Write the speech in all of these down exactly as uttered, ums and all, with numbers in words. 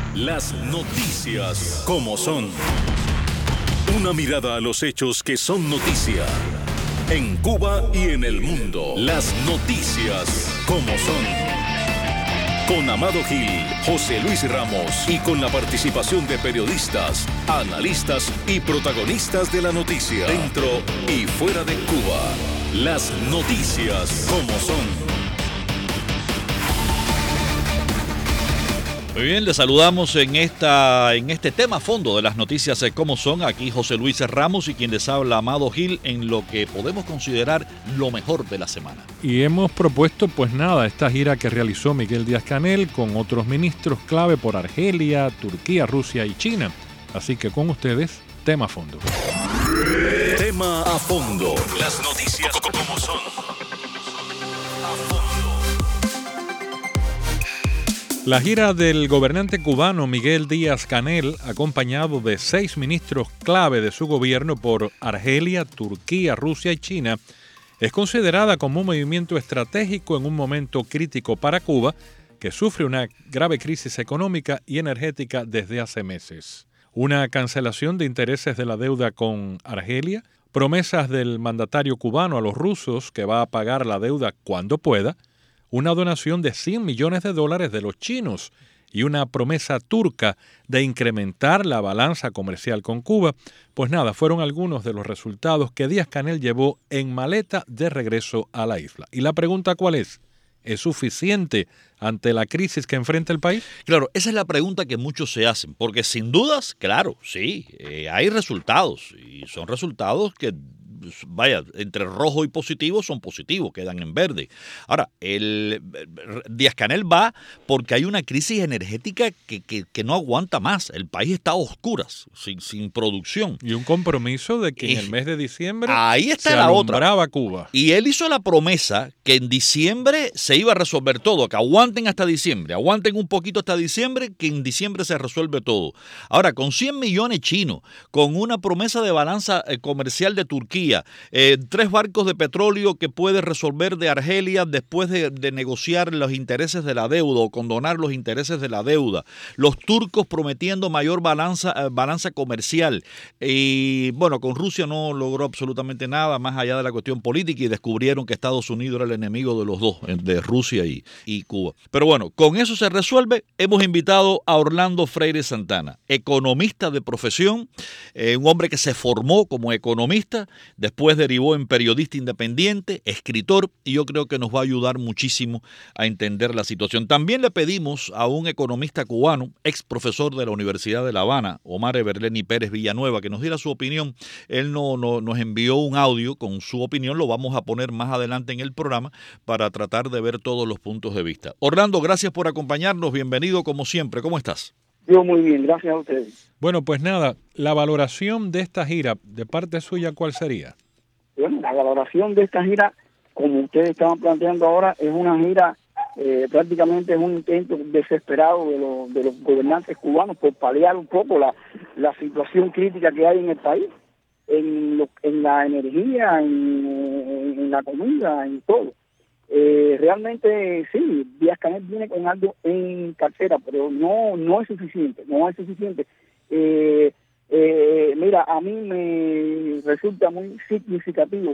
Las noticias como son. Una mirada a los hechos que son noticia. En Cuba y en el mundo. Las noticias como son. Con Amado Gil, José Luis Ramos y con la participación de periodistas, analistas y protagonistas de la noticia. Dentro y fuera de Cuba. Las noticias como son. Muy bien, les saludamos en esta en este tema a fondo de las noticias eh, como son. Aquí José Luis Ramos y quien les habla, Amado Gil, en lo que podemos considerar lo mejor de la semana. Y hemos propuesto, pues nada, esta gira que realizó Miguel Díaz-Canel con otros ministros clave por Argelia, Turquía, Rusia y China. Así que con ustedes, tema a fondo. Tema a fondo. Las noticias como son. La gira del gobernante cubano Miguel Díaz-Canel, acompañado de seis ministros clave de su gobierno por Argelia, Turquía, Rusia y China, es considerada como un movimiento estratégico en un momento crítico para Cuba, que sufre una grave crisis económica y energética desde hace meses. Una cancelación de intereses de la deuda con Argelia, promesas del mandatario cubano a los rusos que va a pagar la deuda cuando pueda, una donación de cien millones de dólares de los chinos y una promesa turca de incrementar la balanza comercial con Cuba, pues nada, fueron algunos de los resultados que Díaz-Canel llevó en maleta de regreso a la isla. Y la pregunta, ¿cuál es? ¿Es suficiente ante la crisis que enfrenta el país? Claro, esa es la pregunta que muchos se hacen, porque sin dudas, claro, sí, eh, hay resultados, y son resultados que, vaya, entre rojo y positivo son positivos, quedan en verde. Ahora, el Díaz-Canel va porque hay una crisis energética que, que, que no aguanta más. El país está a oscuras, sin, sin producción. Y un compromiso de que y en el mes de diciembre ahí está se la alumbraba otra. Cuba. Y él hizo la promesa que en diciembre se iba a resolver todo, que aguanten hasta diciembre, aguanten un poquito hasta diciembre, que en diciembre se resuelve todo. Ahora, con cien millones chinos, con una promesa de balanza comercial de Turquía, Eh, tres barcos de petróleo que puede resolver de Argelia después de, de negociar los intereses de la deuda o condonar los intereses de la deuda, los turcos prometiendo mayor balanza, eh, balanza comercial, y bueno, con Rusia no logró absolutamente nada más allá de la cuestión política y descubrieron que Estados Unidos era el enemigo de los dos, de Rusia y, y Cuba. Pero bueno, con eso se resuelve. Hemos invitado a Orlando Freire Santana, economista de profesión, eh, un hombre que se formó como economista, después derivó en periodista independiente, escritor, y yo creo que nos va a ayudar muchísimo a entender la situación. También le pedimos a un economista cubano, ex profesor de la Universidad de La Habana, Omar Everleni Pérez Villanueva, que nos diera su opinión. Él no, no, nos envió un audio con su opinión, lo vamos a poner más adelante en el programa para tratar de ver todos los puntos de vista. Orlando, gracias por acompañarnos, bienvenido como siempre, ¿cómo estás? Yo muy bien, gracias a ustedes. Bueno, pues nada, la valoración de esta gira, de parte suya, ¿cuál sería? Bueno, la valoración de esta gira, como ustedes estaban planteando ahora, es una gira, eh, prácticamente es un intento desesperado de los, de los gobernantes cubanos por paliar un poco la, la situación crítica que hay en el país, en, lo, en la energía, en, en la comida, en todo. Eh, realmente sí, Díaz-Canel viene con algo en cartera, pero no no es suficiente, no es suficiente. Eh, eh, mira, a mí me resulta muy significativo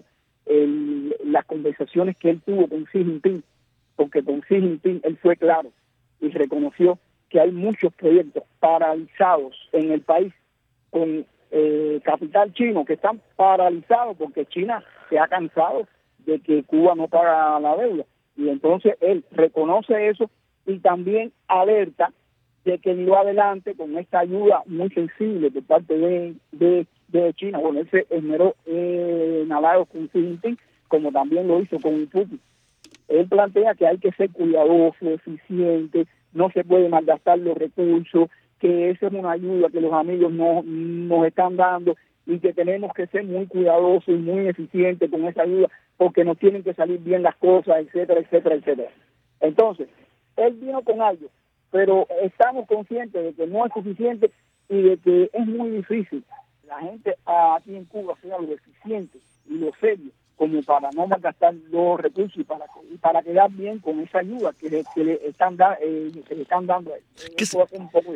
el, las conversaciones que él tuvo con Xi Jinping, porque con Xi Jinping él fue claro y reconoció que hay muchos proyectos paralizados en el país con eh, capital chino que están paralizados porque China se ha cansado de que Cuba no paga la deuda. Y entonces él reconoce eso y también alerta de que dio adelante con esta ayuda muy sensible por parte de, de, de China. Bueno, él se esmeró eh, en halagos con Xi Jinping, como también lo hizo con Putin. Él plantea que hay que ser cuidadoso, eficiente, no se puede malgastar los recursos, que esa es una ayuda que los amigos no, nos están dando y que tenemos que ser muy cuidadosos y muy eficientes con esa ayuda porque nos tienen que salir bien las cosas, etcétera, etcétera, etcétera. Entonces, él vino con algo, pero estamos conscientes de que no es suficiente y de que es muy difícil la gente aquí en Cuba sea lo eficiente y lo serio como para no malgastar los recursos y para, y para quedar bien con esa ayuda que le, que le están, da, eh, que le están dando a él. ¿Qué, Eso es un poco difícil.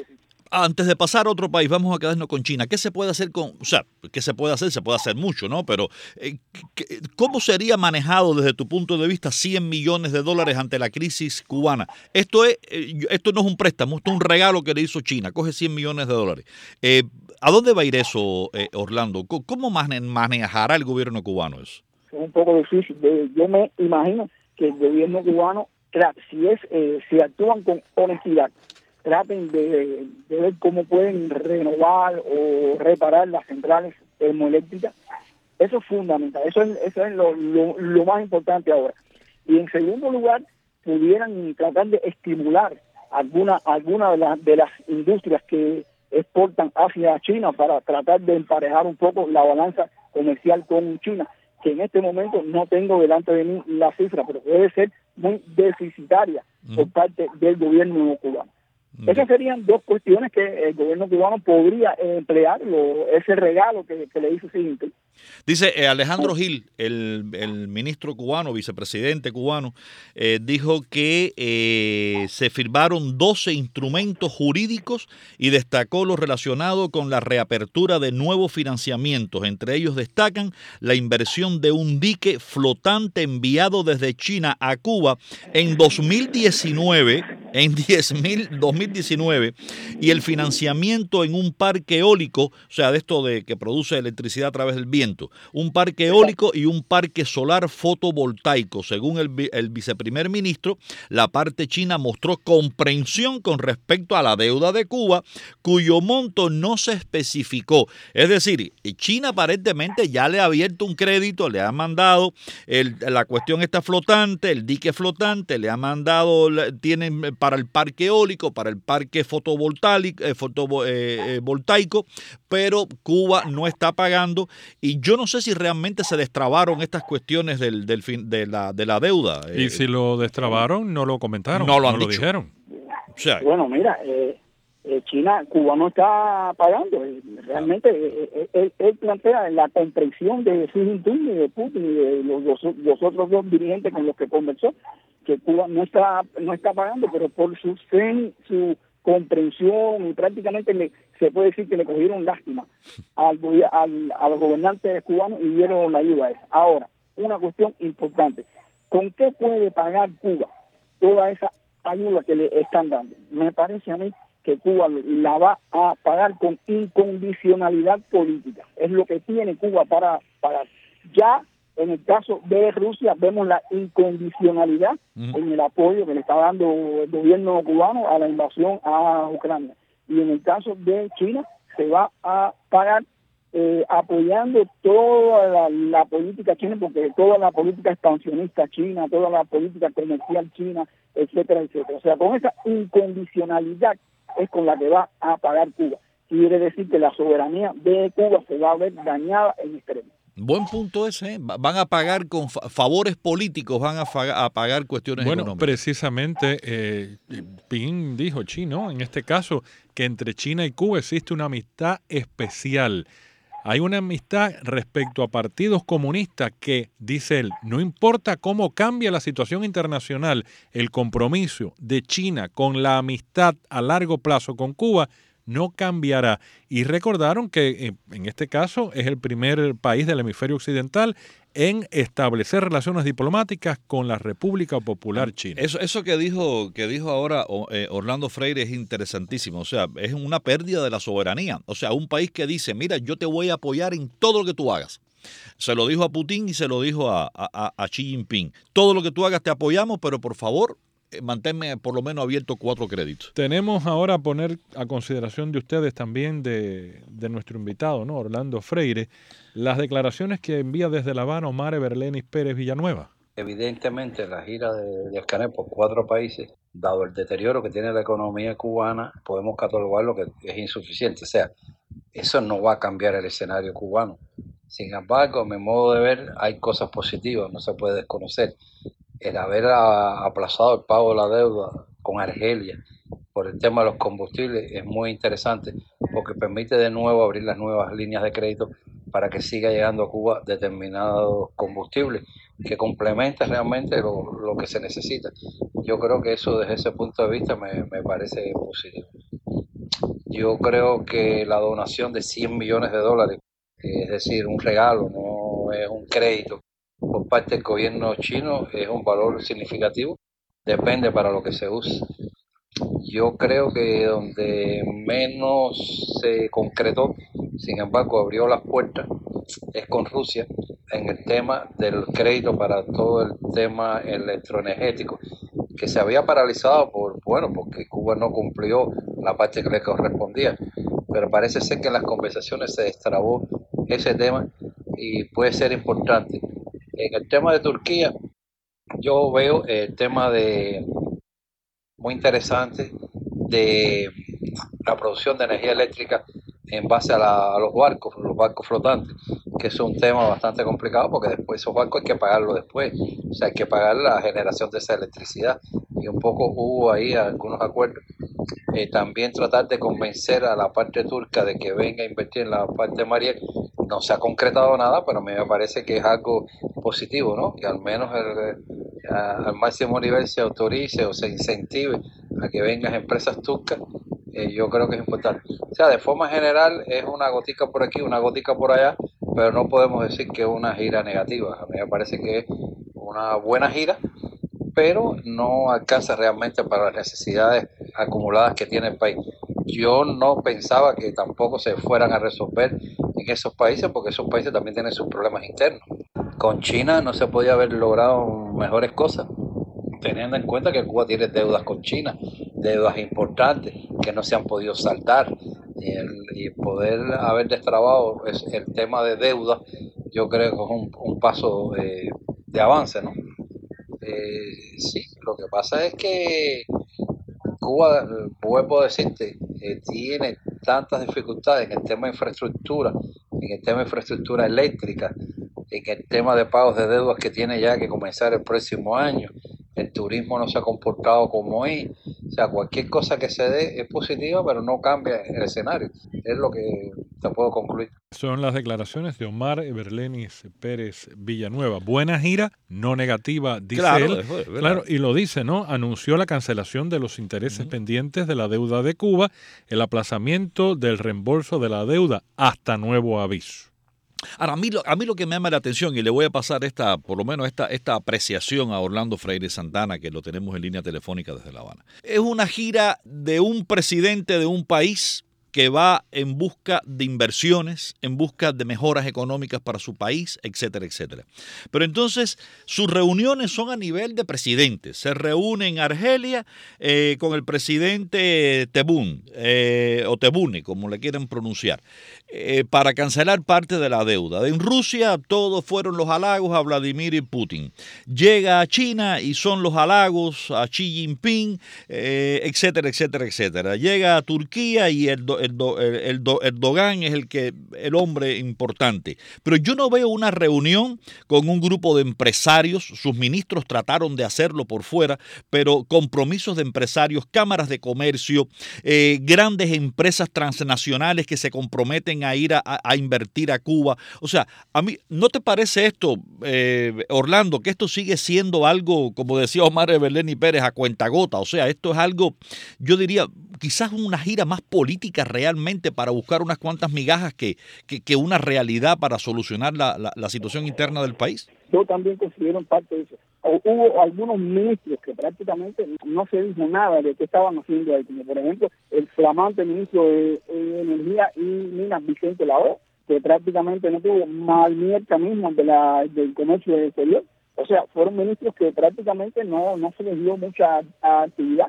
Antes de pasar a otro país, vamos a quedarnos con China. ¿Qué se puede hacer con, o sea, qué se puede hacer? Se puede hacer mucho, ¿no? Pero eh, ¿cómo sería manejado desde tu punto de vista cien millones de dólares ante la crisis cubana? Esto es, eh, esto no es un préstamo, esto es un regalo que le hizo China. Coge cien millones de dólares. Eh, ¿A dónde va a ir eso, eh, Orlando? ¿Cómo manejará el gobierno cubano eso? Es un poco difícil. Yo me imagino que el gobierno cubano, si es, eh, si actúan con honestidad, traten de, de ver cómo pueden renovar o reparar las centrales termoeléctricas. Eso es fundamental, eso es, eso es lo, lo, lo más importante ahora. Y en segundo lugar, pudieran tratar de estimular alguna alguna de, la, de las industrias que exportan hacia China para tratar de emparejar un poco la balanza comercial con China, que en este momento no tengo delante de mí la cifra, pero debe ser muy deficitaria mm. por parte del gobierno cubano. Esas serían dos cuestiones que el gobierno cubano podría emplear, lo, ese regalo que, que le hizo Xi Jinping. Dice eh, Alejandro Gil, el, el ministro cubano, vicepresidente cubano, eh, dijo que eh, se firmaron doce instrumentos jurídicos y destacó lo relacionado con la reapertura de nuevos financiamientos. Entre ellos destacan la inversión de un dique flotante enviado desde China a Cuba en dos mil diecinueve, en dos mil diecinueve, y el financiamiento en un parque eólico, o sea, de esto de que produce electricidad a través del viento, un parque eólico y un parque solar fotovoltaico. Según el, el viceprimer ministro, la parte china mostró comprensión con respecto a la deuda de Cuba, cuyo monto no se especificó. Es decir, China aparentemente ya le ha abierto un crédito, le ha mandado el, la cuestión esta flotante, el dique flotante, le ha mandado, tienen para el parque eólico, para el parque fotovoltaico, eh, fotovoltaico, pero Cuba no está pagando, y yo no sé si realmente se destrabaron estas cuestiones del, del fin, de, la, de la deuda. Y eh, si lo destrabaron, no lo comentaron, no lo, han no lo dicho. dijeron. O sea, bueno, mira, eh, eh, China, Cuba no está pagando. Eh, realmente eh, eh, él plantea la comprensión de Xi Jinping y de Putin y de los, los, los otros dos dirigentes con los que conversó, que Cuba no está no está pagando, pero por su sen, su comprensión, y prácticamente le, se puede decir que le cogieron lástima al, al, a los gobernantes cubanos y dieron la ayuda a esa. Ahora, una cuestión importante, ¿con qué puede pagar Cuba toda esa ayuda que le están dando? Me parece a mí que Cuba la va a pagar con incondicionalidad política. Es lo que tiene Cuba para pagar. Ya en el caso de Rusia vemos la incondicionalidad uh-huh. en el apoyo que le está dando el gobierno cubano a la invasión a Ucrania. Y en el caso de China se va a pagar eh, apoyando toda la, la política china, porque toda la política expansionista china, toda la política comercial china, etcétera, etcétera. O sea, con esa incondicionalidad es con la que va a pagar Cuba. Quiere decir que la soberanía de Cuba se va a ver dañada en extremo. Buen punto ese, ¿eh? Van a pagar con fa- favores políticos, van a, fa- a pagar cuestiones bueno, económicas. Bueno, precisamente, eh, Ping dijo, Chino, en este caso, que entre China y Cuba existe una amistad especial. Hay una amistad respecto a partidos comunistas que, dice él, no importa cómo cambia la situación internacional, el compromiso de China con la amistad a largo plazo con Cuba no cambiará. Y recordaron que en este caso es el primer país del hemisferio occidental en establecer relaciones diplomáticas con la República Popular China. Eso, eso que dijo que dijo ahora eh, Orlando Freire es interesantísimo. O sea, es una pérdida de la soberanía. O sea, un país que dice, mira, yo te voy a apoyar en todo lo que tú hagas. Se lo dijo a Putin y se lo dijo a, a, a Xi Jinping. Todo lo que tú hagas te apoyamos, pero por favor, manténme por lo menos abierto cuatro créditos. Tenemos ahora a poner a consideración de ustedes también de, de nuestro invitado, ¿no? Orlando Freire, las declaraciones que envía desde La Habana Omar Everlenis Pérez Villanueva. Evidentemente la gira de, de Canel por cuatro países, dado el deterioro que tiene la economía cubana, podemos catalogarlo que es insuficiente. O sea, eso no va a cambiar el escenario cubano. Sin embargo, a mi modo de ver, hay cosas positivas, no se puede desconocer. El haber aplazado el pago de la deuda con Argelia por el tema de los combustibles es muy interesante porque permite de nuevo abrir las nuevas líneas de crédito para que siga llegando a Cuba determinados combustibles que complementa realmente lo, lo que se necesita. Yo creo que eso desde ese punto de vista me, me parece positivo. Yo creo que la donación de cien millones de dólares, es decir, un regalo, no es un crédito, por parte del gobierno chino, es un valor significativo. Depende para lo que se use. Yo creo que donde menos se concretó, sin embargo, abrió las puertas, es con Rusia en el tema del crédito para todo el tema electroenergético, que se había paralizado por, bueno, porque Cuba no cumplió la parte que le correspondía, pero parece ser que en las conversaciones se destrabó ese tema y puede ser importante. En el tema de Turquía, yo veo el tema de muy interesante de la producción de energía eléctrica en base a, la, a los barcos, los barcos flotantes, que es un tema bastante complicado porque después esos barcos hay que pagarlos después, o sea, hay que pagar la generación de esa electricidad y un poco hubo ahí algunos acuerdos. Eh, también tratar de convencer a la parte turca de que venga a invertir en la parte mariel. No se ha concretado nada, pero a mí me parece que es algo positivo, ¿no? Que al menos el, a, al máximo nivel se autorice o se incentive a que vengan empresas turcas. Eh, yo creo que es importante. O sea, de forma general es una gotica por aquí, una gotica por allá, pero no podemos decir que es una gira negativa. A mí me parece que es una buena gira, pero no alcanza realmente para las necesidades acumuladas que tiene el país. Yo no pensaba que tampoco se fueran a resolver en esos países, porque esos países también tienen sus problemas internos. Con China no se podía haber logrado mejores cosas, teniendo en cuenta que Cuba tiene deudas con China, deudas importantes que no se han podido saldar, y, el, y poder haber destrabado es el tema de deuda, yo creo que es un, un paso eh, de avance, ¿no? Eh, sí, lo que pasa es que Cuba, puedo decirte, eh, tiene tantas dificultades en el tema de infraestructura, en el tema de infraestructura eléctrica, en el tema de pagos de deudas que tiene ya que comenzar el próximo año. El turismo no se ha comportado como es. O sea, cualquier cosa que se dé es positiva, pero no cambia el escenario. Es lo que te puedo concluir. Son las declaraciones de Omar Everlenis Pérez Villanueva. Buena gira, no negativa, dice claro, él. Es verdad. Claro, y lo dice, ¿no? Anunció la cancelación de los intereses uh-huh. pendientes de la deuda de Cuba, el aplazamiento del reembolso de la deuda hasta nuevo aviso. Ahora, a mí, lo, a mí lo que me llama la atención, y le voy a pasar esta, por lo menos esta, esta apreciación a Orlando Freire Santana, que lo tenemos en línea telefónica desde La Habana. Es una gira de un presidente de un país que va en busca de inversiones, en busca de mejoras económicas para su país, etcétera, etcétera. Pero entonces sus reuniones son a nivel de presidentes. Se reúne en Argelia eh, con el presidente Tebboune, eh, o Tebboune, como le quieran pronunciar, eh, para cancelar parte de la deuda. En Rusia todos fueron los halagos a Vladimir Putin. Llega a China y son los halagos a Xi Jinping, eh, etcétera, etcétera, etcétera. Llega a Turquía y el El, el, el, Erdogan es el, que, el hombre importante. Pero yo no veo una reunión con un grupo de empresarios. Sus ministros trataron de hacerlo por fuera, pero compromisos de empresarios, cámaras de comercio, eh, grandes empresas transnacionales que se comprometen a ir a, a invertir a Cuba. O sea, a mí, ¿no te parece esto, eh, Orlando, que esto sigue siendo algo, como decía Omar Everlenis Pérez, a cuentagota? O sea, esto es algo, yo diría, quizás una gira más política realmente para buscar unas cuantas migajas que, que, que una realidad para solucionar la, la, la situación interna del país. Yo también considero parte de eso. Hubo algunos ministros que prácticamente no se dijo nada de qué estaban haciendo ahí, como por ejemplo el flamante ministro de, de Energía y Minas, Vicente Lao, que prácticamente no tuvo mal mierda mismo de la, del comercio exterior. O sea, fueron ministros que prácticamente no, no se les dio mucha actividad.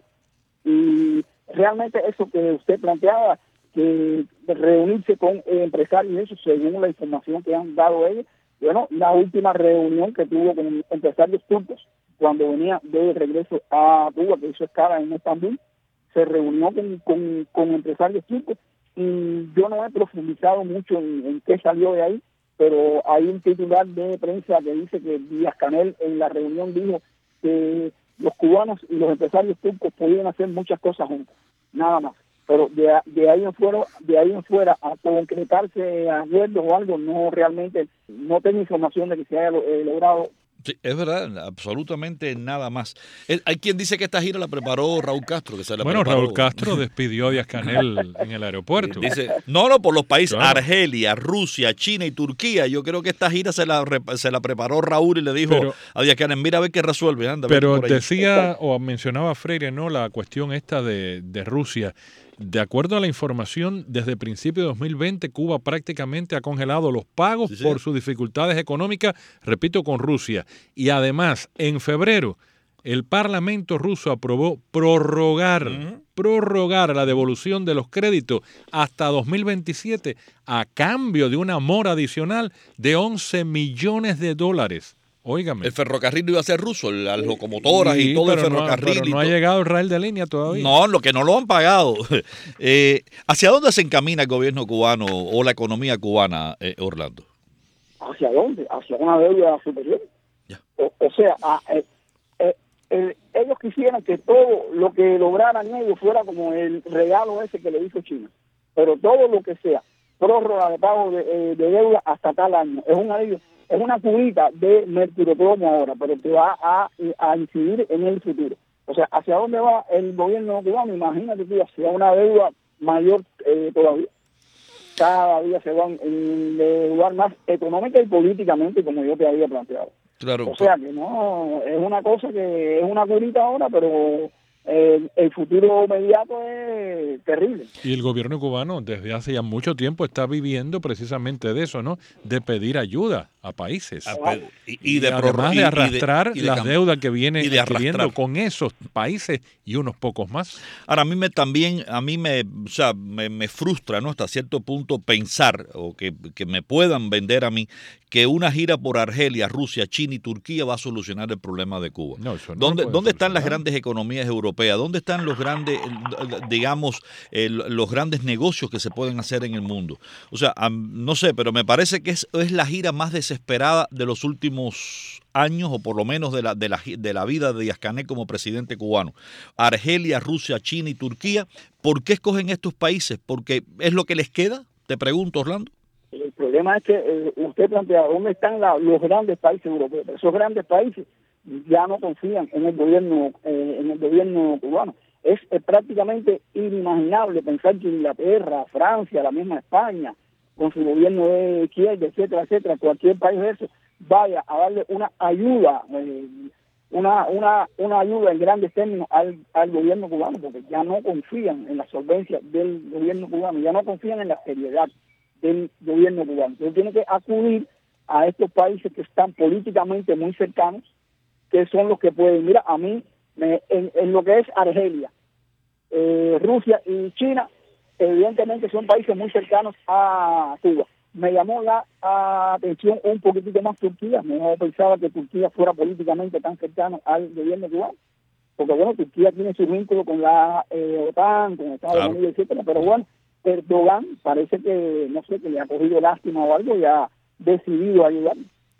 Y realmente eso que usted planteaba, que reunirse con eh, empresarios, eso según la información que han dado ellos, bueno, la última reunión que tuvo con empresarios turcos cuando venía de regreso a Cuba, que hizo escala en Estambul, se reunió con, con, con empresarios turcos, y yo no he profundizado mucho en, en qué salió de ahí, pero hay un titular de prensa que dice que Díaz-Canel en la reunión dijo que los cubanos y los empresarios turcos podían hacer muchas cosas juntos, nada más. Pero de, de ahí en fuera, de ahí en fuera a concretarse acuerdos o algo, no realmente, no tengo información de que se haya eh, logrado Sí, es verdad, absolutamente nada más. Eh, Hay quien dice que esta gira la preparó Raúl Castro, que se la Bueno, preparó. Raúl Castro despidió a Díaz-Canel en el aeropuerto. Dice, no, no, por los países, Claro. Argelia, Rusia, China y Turquía. Yo creo que esta gira se la, rep- se la preparó Raúl y le dijo Pero- a Díaz-Canel, mira a ver qué resuelve, anda, vete Pero por ahí. decía o mencionaba Freire, ¿no? La cuestión esta de, de Rusia. De acuerdo a la información, desde principios de dos mil veinte, Cuba prácticamente ha congelado los pagos Sí, sí. por sus dificultades económicas, repito, con Rusia. Y además, en febrero, el Parlamento ruso aprobó prorrogar, Ujú. prorrogar la devolución de los créditos hasta dos mil veintisiete a cambio de un amor adicional de once millones de dólares. Óigame. El ferrocarril iba a ser ruso, las locomotoras y Sí, todo el pero no ha- ferrocarril. pero y no ha todo. llegado el rail de línea todavía. No, lo que no lo han pagado. Eh, ¿Hacia dónde se encamina el gobierno cubano o la economía cubana, eh, Orlando? ¿Hacia dónde? Hacia una deuda superior. Ya. O, o sea, a- eh, eh, eh, ellos quisieran que todo lo que lograran ellos fuera como el regalo ese que le hizo China. Pero todo lo que sea prórroga de pago de, eh, de deuda hasta tal año es una es una curita de mercurocromo ahora, pero que va a, a incidir en el futuro. O sea, ¿hacia dónde va el gobierno cubano? Imagínate tú, hacia una deuda mayor eh, todavía. Cada día se van en lugar más económica y políticamente, como yo te había planteado. Claro. O sea que no, es una cosa que es una curita ahora, pero eh, el futuro inmediato es terrible. Y el gobierno cubano desde hace ya mucho tiempo está viviendo precisamente de eso, ¿no? De pedir ayuda a países. A pe- y, y de además prorro- y- y de arrastrar y de las cam- deudas que viene y de adquiriendo arrastrar. con esos países y unos pocos más. Ahora, a mí me también, a mí me, o sea, me, me frustra, ¿no? Hasta cierto punto pensar, o que, que me puedan vender a mí, que una gira por Argelia, Rusia, China y Turquía va a solucionar el problema de Cuba. No, eso no ¿Dónde, lo puede ¿dónde están las solucionar. grandes economías europeas? ¿Dónde están los grandes, digamos, el- los grandes negocios que se pueden hacer en el mundo? O sea, am- no sé, pero me parece que es, es la gira más desesperada de los últimos años, o por lo menos de la, de la, gi- de la vida de Díaz-Canel como presidente cubano. Argelia, Rusia, China y Turquía. ¿Por qué escogen estos países? ¿Porque es lo que les queda? Te pregunto, Orlando. El problema es que eh, usted plantea dónde están la- los grandes países europeos. Esos grandes países ya no confían en el gobierno eh, en el gobierno cubano. Es, es prácticamente inimaginable pensar que Inglaterra, Francia, la misma España, con su gobierno de izquierda, etcétera, etcétera, cualquier país de eso vaya a darle una ayuda, eh, una una una ayuda en grandes términos al, al gobierno cubano, porque ya no confían en la solvencia del gobierno cubano, ya no confían en la seriedad del gobierno cubano. Entonces tiene que acudir a estos países que están políticamente muy cercanos, que son los que pueden. Mira, a mí, me, en, en lo que es Argelia, eh, Rusia y China, evidentemente son países muy cercanos a Cuba. Me llamó la atención un poquitito más Turquía. No pensaba que Turquía fuera políticamente tan cercano al gobierno cubano, porque bueno, Turquía tiene su vínculo con la eh, OTAN, con Estados Claro. Unidos, etcétera, pero bueno, Erdogan parece que, no sé, que le ha cogido lástima o algo y ha decidido ayudar.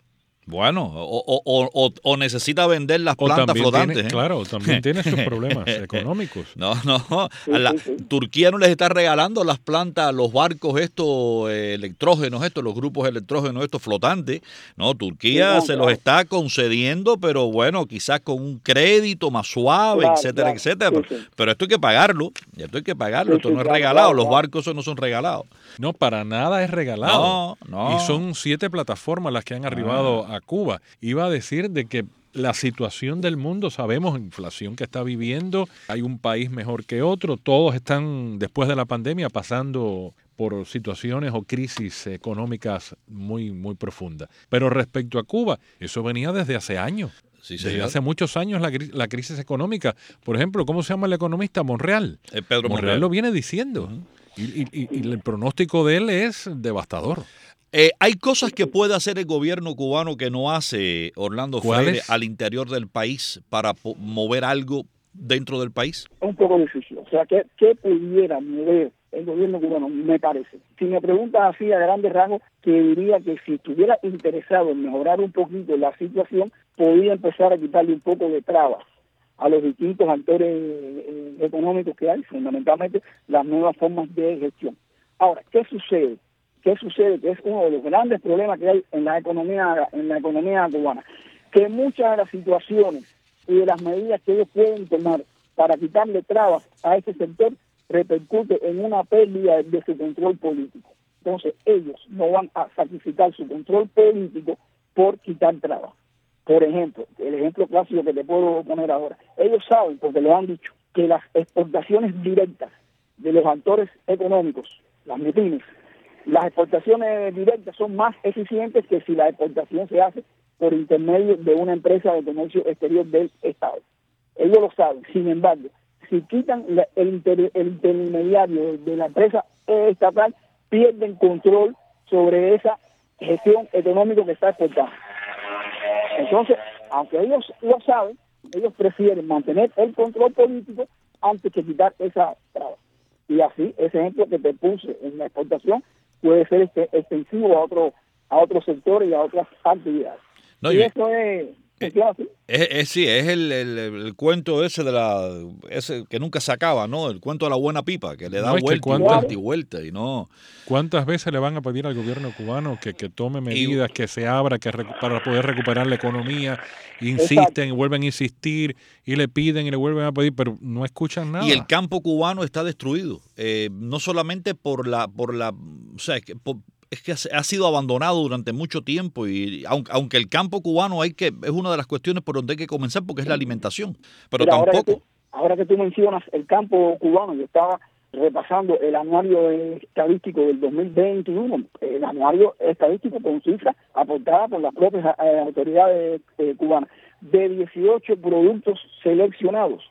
Bueno, o, o, o, o- o necesita vender las O plantas también flotantes. tiene, ¿eh? claro, también tiene sus problemas económicos. No, no. Sí, a la- sí, sí. Turquía no les está regalando las plantas, los barcos estos eh, electrógenos, estos, los grupos electrógenos estos flotantes. No, Turquía Sí, no, se claro. los está concediendo, pero bueno, quizás con un crédito más suave, Claro, etcétera, claro. etcétera. Sí, pero, sí. pero esto hay que pagarlo. Esto hay que pagarlo. Sí, esto sí, no es claro, regalado. claro, Los claro. barcos esos no son regalados. No, para nada es regalado. No, no. Y son siete plataformas las que han arribado a Cuba. Iba a decir de que la situación del mundo, sabemos, inflación que está viviendo, hay un país mejor que otro, todos están después de la pandemia pasando por situaciones o crisis económicas muy, muy profundas. Pero respecto a Cuba, eso venía desde hace años. Sí, Desde señor. hace muchos años la, cri- la crisis económica. Por ejemplo, ¿cómo se llama el economista? Monreal. Eh, Pedro Monreal Monreal. lo viene diciendo. y, y- y- y el pronóstico de él es devastador. Eh, hay cosas que puede hacer el gobierno cubano que no hace Orlando Freire ¿Cuáles? al interior del país para po- mover algo dentro del país. Es un poco difícil. O sea, ¿qué, qué pudiera mover el gobierno cubano? Me parece. Si me preguntas así a grandes rasgos, que diría que si estuviera interesado en mejorar un poquito la situación, podría empezar a quitarle un poco de trabas a los distintos actores eh, económicos que hay, fundamentalmente las nuevas formas de gestión. Ahora, ¿qué sucede? ¿Qué sucede? Que es uno de los grandes problemas que hay en la economía, en la economía cubana. que muchas de las situaciones y de las medidas que ellos pueden tomar para quitarle trabas a ese sector repercute en una pérdida de su control político. Entonces ellos no van a sacrificar su control político por quitar trabas. Por ejemplo, el ejemplo clásico que te puedo poner ahora, ellos saben, porque lo han dicho, que las exportaciones directas de los actores económicos, las MIPYMES, las exportaciones directas son más eficientes que si la exportación se hace por intermedio de una empresa de comercio exterior del Estado. Ellos lo saben. Sin embargo, si quitan la, el, inter, el intermediario de la empresa estatal, pierden control sobre esa gestión económica que está exportando. Entonces, aunque ellos lo saben, ellos prefieren mantener el control político antes que quitar esa traba. Y así, ese ejemplo que te puse en la exportación puede ser este, extensivo a otro a otros sectores y a otras actividades. No, y y eso es... Es, es, es, sí, es el, el, el cuento ese de la ese que nunca se acaba, ¿no? El cuento de la buena pipa, que le da no, vuelta, y vuelta y vuelta y no. ¿Cuántas veces le van a pedir al gobierno cubano que, que tome medidas, y, que se abra, que recu- para poder recuperar la economía? Insisten y vuelven a insistir y le piden y le vuelven a pedir, pero no escuchan nada. Y el campo cubano está destruido, eh, no solamente por la, por la, o sea, que por, es que ha sido abandonado durante mucho tiempo y aunque, aunque el campo cubano hay que es una de las cuestiones por donde hay que comenzar porque es la alimentación, pero Mira, tampoco. Ahora que, tú, ahora que tú mencionas el campo cubano, yo estaba repasando el anuario estadístico del dos mil veintiuno, el anuario estadístico con cifras aportadas por las propias eh, autoridades eh, cubanas, de dieciocho productos seleccionados,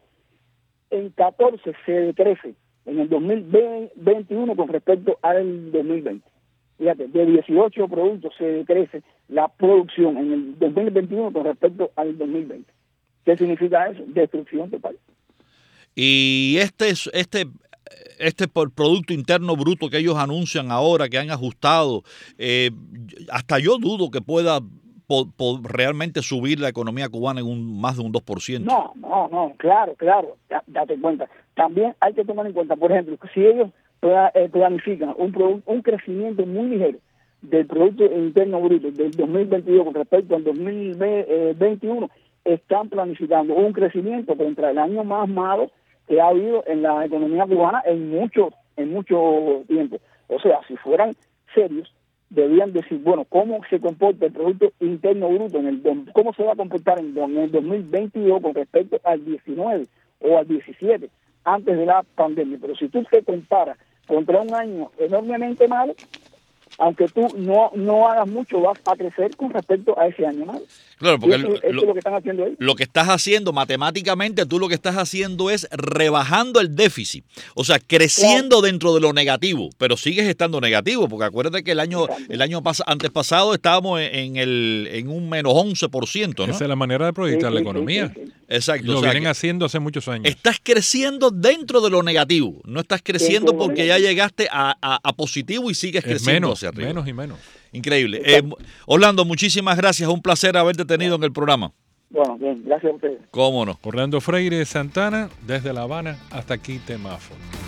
en catorce se decrece en el dos mil veintiuno con respecto al dos mil veinte. Fíjate, de dieciocho productos se decrece la producción en el dos mil veintiuno con respecto al dos mil veinte. ¿Qué significa eso? Destrucción total. Y este este este por Producto Interno Bruto que ellos anuncian ahora, que han ajustado, eh, hasta yo dudo que pueda po, po, realmente subir la economía cubana en un más de un dos por ciento. No, no, no, claro, claro, date cuenta. También hay que tomar en cuenta, por ejemplo, que si ellos planifican un, un crecimiento muy ligero del Producto Interno Bruto del dos mil veintidós con respecto al dos mil veintiuno, están planificando un crecimiento contra el año más malo que ha habido en la economía cubana en mucho, en mucho tiempo. O sea, si fueran serios, debían decir, bueno, ¿cómo se comporta el Producto Interno Bruto, en el cómo se va a comportar en el dos mil veintidós con respecto al diecinueve o al diecisiete, antes de la pandemia? Pero si tú te comparas contra un año enormemente malo, aunque tú no no hagas mucho, vas a crecer con respecto a ese año malo. Claro, porque eso, lo, eso es lo que están haciendo ahí. Lo que estás haciendo matemáticamente, tú lo que estás haciendo es rebajando el déficit, o sea, creciendo claro. dentro de lo negativo, pero sigues estando negativo, porque acuérdate que el año Exacto. el año pas, antes pasado estábamos en el en un menos once por ciento, ¿no? Esa es la manera de proyectar sí, la sí, economía. Sí, sí, sí. Exacto. Lo o sea, vienen haciendo hace muchos años. Estás creciendo dentro de lo negativo, no estás creciendo porque ya llegaste a, a, a positivo y sigues es creciendo menos, hacia arriba. Menos y menos. Increíble. Eh, Orlando, muchísimas gracias. Un placer haberte tenido en el programa. Bueno, bien, gracias a ustedes. Cómo no. Orlando Freire Santana, desde La Habana hasta aquí Temáforo.